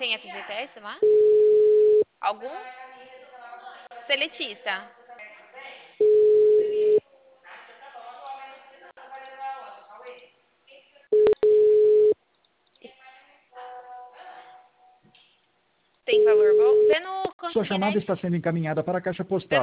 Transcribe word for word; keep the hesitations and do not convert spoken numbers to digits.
Tem F G T S lá? Algum? Seletista. Tem valor bom? Vê no Sua chamada Consignet. está sendo encaminhada para a caixa Vê postal.